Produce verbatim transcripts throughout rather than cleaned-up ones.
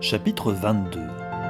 Chapitre vingt-deux.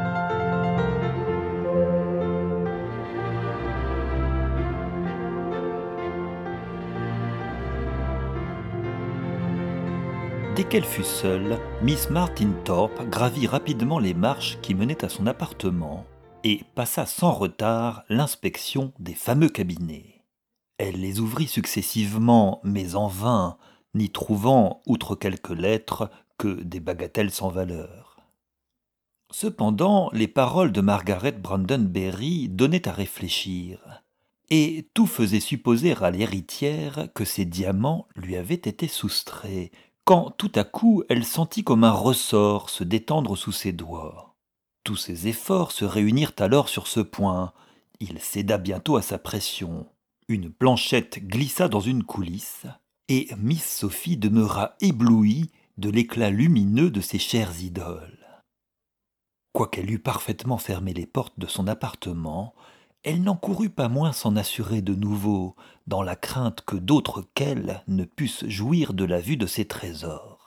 Dès qu'elle fut seule, Miss Martin Thorpe gravit rapidement les marches qui menaient à son appartement et passa sans retard l'inspection des fameux cabinets. Elle les ouvrit successivement, mais en vain, n'y trouvant, outre quelques lettres, que des bagatelles sans valeur. Cependant, les paroles de Margaret Brandon-Berry donnaient à réfléchir, et tout faisait supposer à l'héritière que ces diamants lui avaient été soustraits, quand tout à coup elle sentit comme un ressort se détendre sous ses doigts. Tous ses efforts se réunirent alors sur ce point. Il céda bientôt à sa pression. Une planchette glissa dans une coulisse, et Miss Sophie demeura éblouie de l'éclat lumineux de ses chères idoles. Quoiqu'elle eût parfaitement fermé les portes de son appartement, elle n'en courut pas moins s'en assurer de nouveau, dans la crainte que d'autres qu'elle ne pussent jouir de la vue de ses trésors.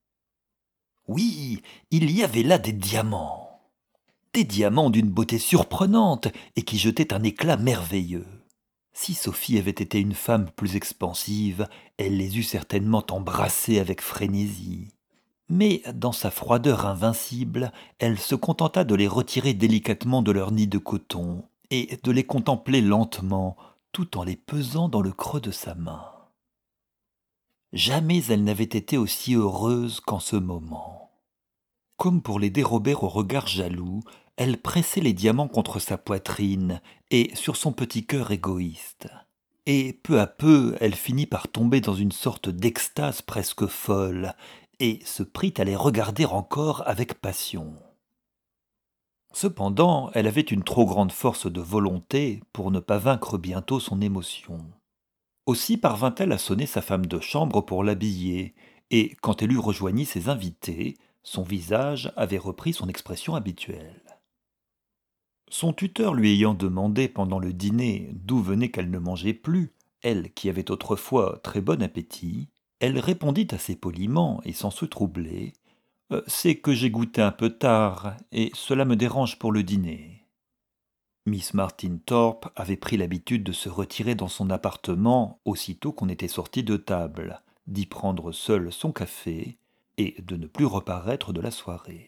Oui, il y avait là des diamants, des diamants d'une beauté surprenante et qui jetaient un éclat merveilleux. Si Sophie avait été une femme plus expansive, elle les eût certainement embrassés avec frénésie. Mais dans sa froideur invincible, elle se contenta de les retirer délicatement de leur nid de coton et de les contempler lentement, tout en les pesant dans le creux de sa main. Jamais elle n'avait été aussi heureuse qu'en ce moment. Comme pour les dérober au regard jaloux, elle pressait les diamants contre sa poitrine et sur son petit cœur égoïste. Et peu à peu, elle finit par tomber dans une sorte d'extase presque folle, et se prit à les regarder encore avec passion. Cependant, elle avait une trop grande force de volonté pour ne pas vaincre bientôt son émotion. Aussi parvint-elle à sonner sa femme de chambre pour l'habiller, et quand elle eut rejoigni ses invités, son visage avait repris son expression habituelle. Son tuteur lui ayant demandé pendant le dîner d'où venait qu'elle ne mangeait plus, elle qui avait autrefois très bon appétit, elle répondit assez poliment et sans se troubler euh, « C'est que j'ai goûté un peu tard, et cela me dérange pour le dîner. » Miss Martin Thorpe avait pris l'habitude de se retirer dans son appartement aussitôt qu'on était sorti de table, d'y prendre seule son café, et de ne plus reparaître de la soirée.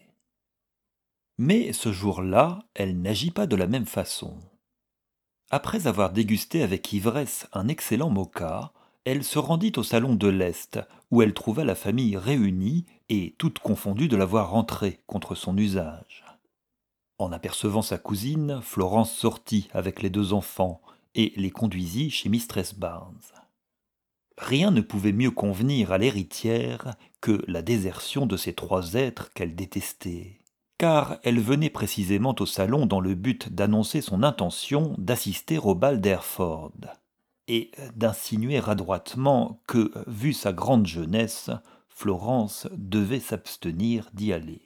Mais ce jour-là, elle n'agit pas de la même façon. Après avoir dégusté avec ivresse un excellent moka, elle se rendit au salon de l'Est, où elle trouva la famille réunie et toute confondue de la voir entrer contre son usage. En apercevant sa cousine, Florence sortit avec les deux enfants et les conduisit chez mistress Barnes. Rien ne pouvait mieux convenir à l'héritière que la désertion de ces trois êtres qu'elle détestait, car elle venait précisément au salon dans le but d'annoncer son intention d'assister au bal d'Hereford, et d'insinuer adroitement que, vu sa grande jeunesse, Florence devait s'abstenir d'y aller.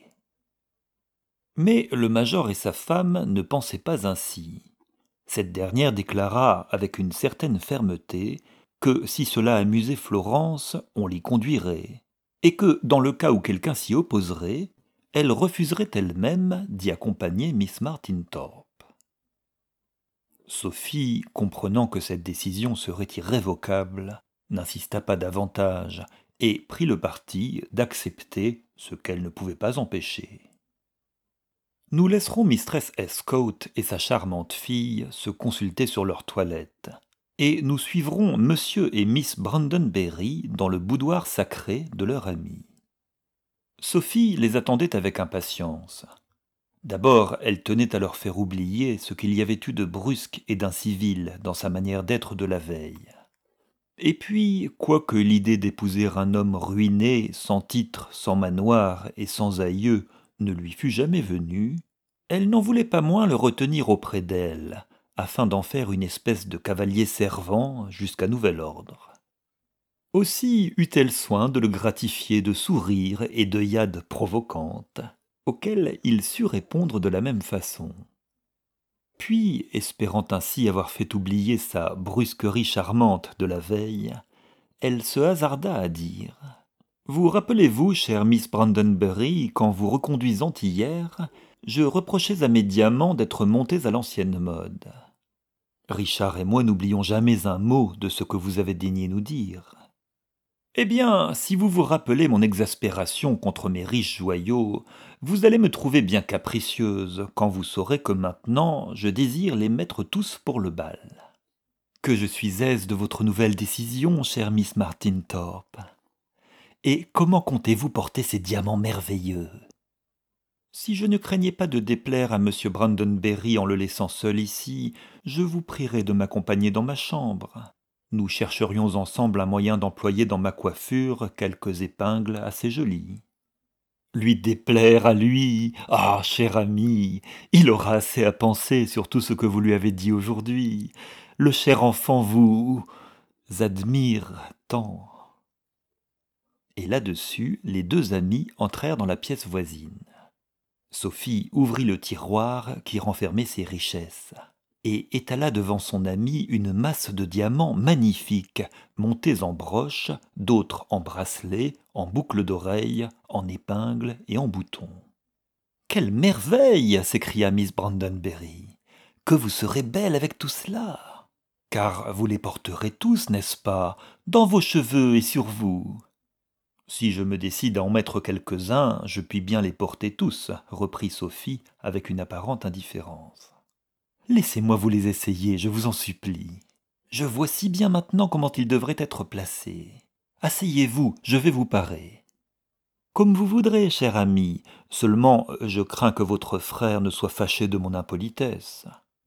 Mais le major et sa femme ne pensaient pas ainsi. Cette dernière déclara avec une certaine fermeté que si cela amusait Florence, on l'y conduirait, et que, dans le cas où quelqu'un s'y opposerait, elle refuserait elle-même d'y accompagner Miss Martin Thorpe. Sophie, comprenant que cette décision serait irrévocable, n'insista pas davantage et prit le parti d'accepter ce qu'elle ne pouvait pas empêcher. Nous laisserons mistress Heathcote et sa charmante fille se consulter sur leur toilette, et nous suivrons monsieur et miss Brandon-Berry dans le boudoir sacré de leur amie. Sophie les attendait avec impatience. D'abord, elle tenait à leur faire oublier ce qu'il y avait eu de brusque et d'incivil dans sa manière d'être de la veille. Et puis, quoique l'idée d'épouser un homme ruiné, sans titre, sans manoir et sans aïeux, ne lui fût jamais venue, elle n'en voulait pas moins le retenir auprès d'elle, afin d'en faire une espèce de cavalier servant jusqu'à nouvel ordre. Aussi eut-elle soin de le gratifier de sourires et d'œillades provocantes, auxquelles il sut répondre de la même façon. Puis, espérant ainsi avoir fait oublier sa brusquerie charmante de la veille, elle se hasarda à dire Vous rappelez-vous, chère Miss Brandonbury, qu'en vous reconduisant hier, je reprochais à mes diamants d'être montés à l'ancienne mode. Richard et moi n'oublions jamais un mot de ce que vous avez daigné nous dire. Eh bien, si vous vous rappelez mon exaspération contre mes riches joyaux, vous allez me trouver bien capricieuse quand vous saurez que maintenant je désire les mettre tous pour le bal. Que je suis aise de votre nouvelle décision, chère Miss Martin Thorpe. Et comment comptez-vous porter ces diamants merveilleux? Si je ne craignais pas de déplaire à monsieur Brandonbury en le laissant seul ici, je vous prierais de m'accompagner dans ma chambre. Nous chercherions ensemble un moyen d'employer dans ma coiffure quelques épingles assez jolies. Lui déplaire à lui, ah, cher ami, il aura assez à penser sur tout ce que vous lui avez dit aujourd'hui. Le cher enfant vous admire tant. Et là-dessus, les deux amis entrèrent dans la pièce voisine. Sophie ouvrit le tiroir qui renfermait ses richesses et étala devant son ami une masse de diamants magnifiques, montés en broches, d'autres en bracelets, en boucles d'oreilles, en épingles et en boutons. « Quelle merveille !» s'écria Miss Brandonbury. « Que vous serez belle avec tout cela! Car vous les porterez tous, n'est-ce pas, dans vos cheveux et sur vous ?» Si je me décide à en mettre quelques-uns, je puis bien les porter tous, reprit Sophie avec une apparente indifférence. Laissez-moi vous les essayer, je vous en supplie. Je vois si bien maintenant comment ils devraient être placés. Asseyez-vous, je vais vous parer. Comme vous voudrez, cher ami, seulement je crains que votre frère ne soit fâché de mon impolitesse.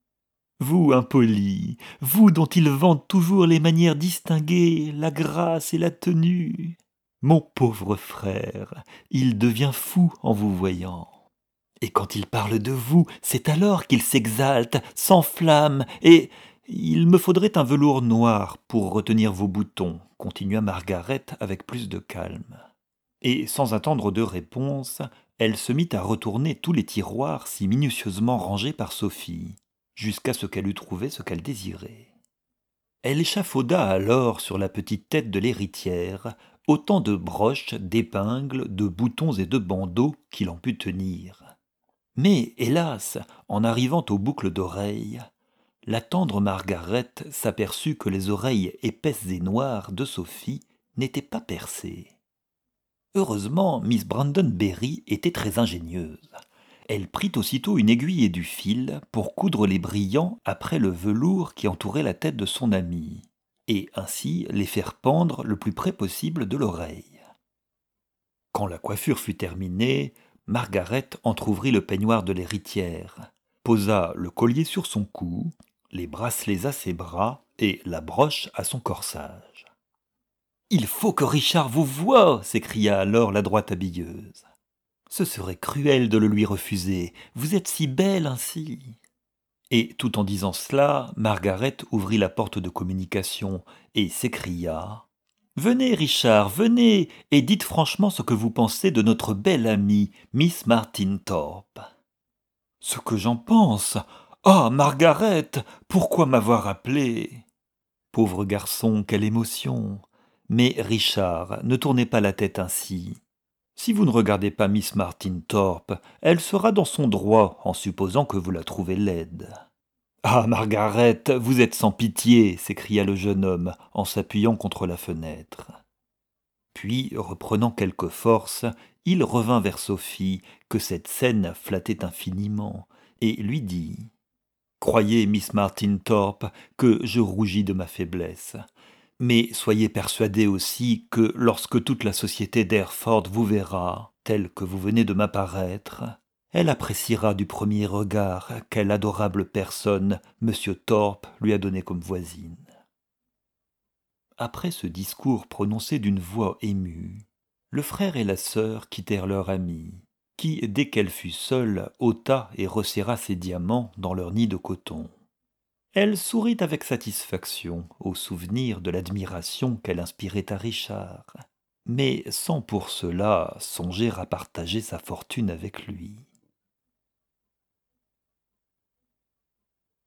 Vous, impoli, vous dont il vante toujours les manières distinguées, la grâce et la tenue. Mon pauvre frère, il devient fou en vous voyant. Et quand il parle de vous, c'est alors qu'il s'exalte, s'enflamme, et il me faudrait un velours noir pour retenir vos boutons, continua Margaret avec plus de calme. Et sans attendre de réponse, elle se mit à retourner tous les tiroirs si minutieusement rangés par Sophie, jusqu'à ce qu'elle eût trouvé ce qu'elle désirait. Elle échafauda alors sur la petite tête de l'héritière autant de broches, d'épingles, de boutons et de bandeaux qu'il en put tenir. Mais, hélas, en arrivant aux boucles d'oreilles, la tendre Margaret s'aperçut que les oreilles épaisses et noires de Sophie n'étaient pas percées. Heureusement, Miss Brandonbury était très ingénieuse. Elle prit aussitôt une aiguille et du fil pour coudre les brillants après le velours qui entourait la tête de son amie, et ainsi les faire pendre le plus près possible de l'oreille. Quand la coiffure fut terminée, Margaret entr'ouvrit le peignoir de l'héritière, posa le collier sur son cou, les bracelets à ses bras et la broche à son corsage. « Il faut que Richard vous voie !» s'écria alors l'adroite habilleuse. « Ce serait cruel de le lui refuser, vous êtes si belle ainsi !» Et tout en disant cela, Margaret ouvrit la porte de communication et s'écria « Venez, Richard, venez, et dites franchement ce que vous pensez de notre belle amie, Miss Martin Thorpe. »« Ce que j'en pense? Ah, Margaret, pourquoi m'avoir appelé ?»« Pauvre garçon, quelle émotion! Mais, Richard, ne tournez pas la tête ainsi. Si vous ne regardez pas Miss Martin Thorpe, elle sera dans son droit en supposant que vous la trouvez laide. »« Ah, Margaret, vous êtes sans pitié !» s'écria le jeune homme en s'appuyant contre la fenêtre. Puis, reprenant quelque force, il revint vers Sophie, que cette scène flattait infiniment, et lui dit « Croyez, Miss Martin Thorpe, que je rougis de ma faiblesse. Mais soyez persuadée aussi que lorsque toute la société d'Hereford vous verra, tel que vous venez de m'apparaître, elle appréciera du premier regard quelle adorable personne monsieur Thorpe lui a donnée comme voisine. » Après ce discours prononcé d'une voix émue, le frère et la sœur quittèrent leur amie, qui, dès qu'elle fut seule, ôta et resserra ses diamants dans leur nid de coton. Elle sourit avec satisfaction au souvenir de l'admiration qu'elle inspirait à Richard, mais sans pour cela songer à partager sa fortune avec lui.